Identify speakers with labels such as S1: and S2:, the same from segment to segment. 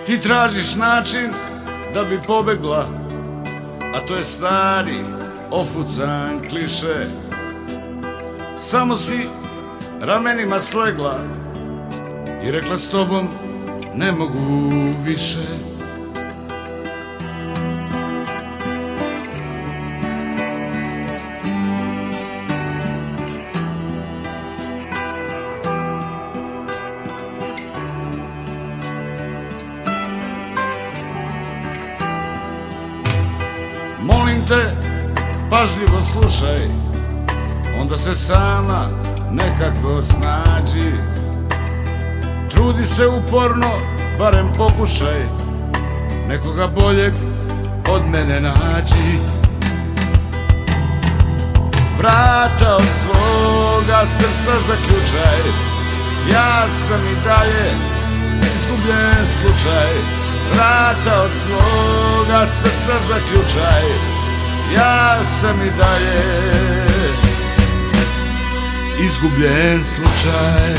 S1: Ti tražiš način da bi pobegla, a to je stari, ofucan kliše. Samo si ramenima slegla i rekla s tobom ne mogu više. Molim te, pažljivo slušaj, onda se sama nekako snađi. Trudi se uporno, barem pokušaj, nekoga boljeg od mene nađi. Vrata od svoga srca zaključaj, ja sam i dalje izgubljen slučaj. Vrata od svoga srca zaključaj, ja sam i dalje izgubljen slučaj.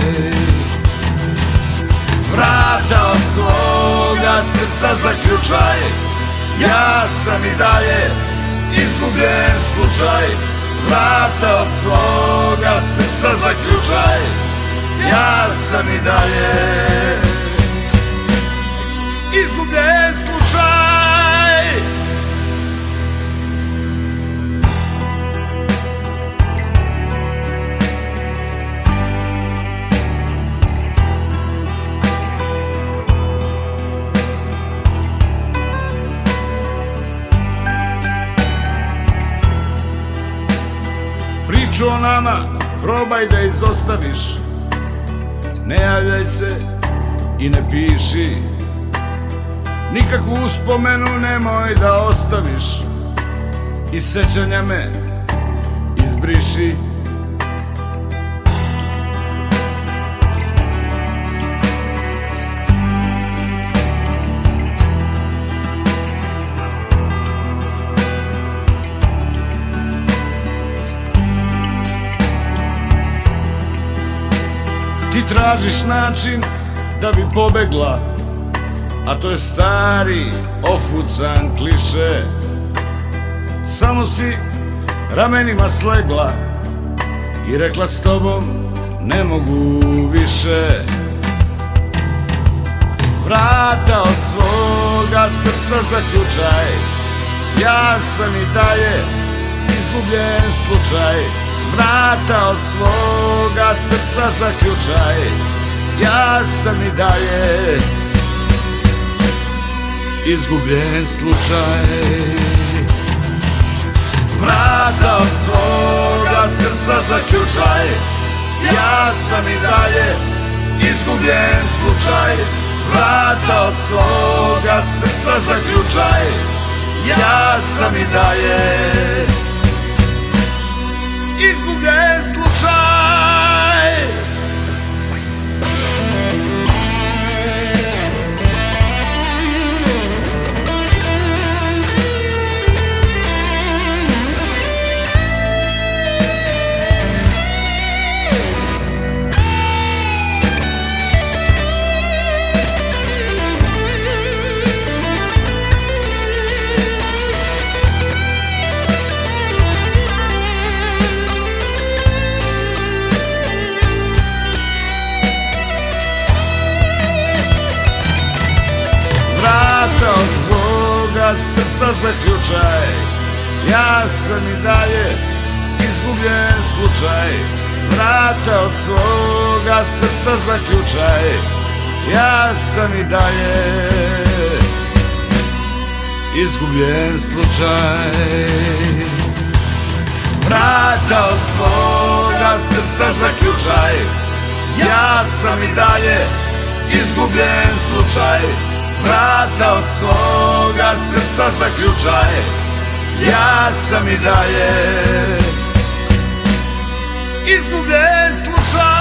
S1: Vrata od svoga srca zaključaj, ja sam i dalje izgubljen slučaj. Vrata od svoga srca zaključaj, ja sam i dalje izgubljen slučaj. Priču o nama probaj da izostaviš, ne javljaj se i ne piši. Nikakvu uspomenu nemoj da ostaviš, iz sećanja me izbriši. Ti tražiš način da bi pobegla, a to je stari, ofucan kliše. Samo si ramenima slegla i rekla s tobom ne mogu više. Vrata od svoga srca zaključaj, ja sam i dalje izgubljen slučaj. Vrata od svoga srca zaključaj, ja sam i dalje izgubljen slučaj. Vrata od svoga srca zaključaj, ja sam i dalje izgubljen slučaj. Vrata od svoga srca zaključaj, ja sam i dalje izgubljen slučaj. Vrata od svoga srca zaključaj, ja sam i dalje izgubljen slučaj. Vrata od svoga srca zaključaj, ja sam i dalje izgubljen slučaj. Vrata od svoga srca zaključaj, ja sam i dalje izgubljen slučaj. Vrata od svoga srca zaključaj, ja sam i dalje izgubljen slučaj.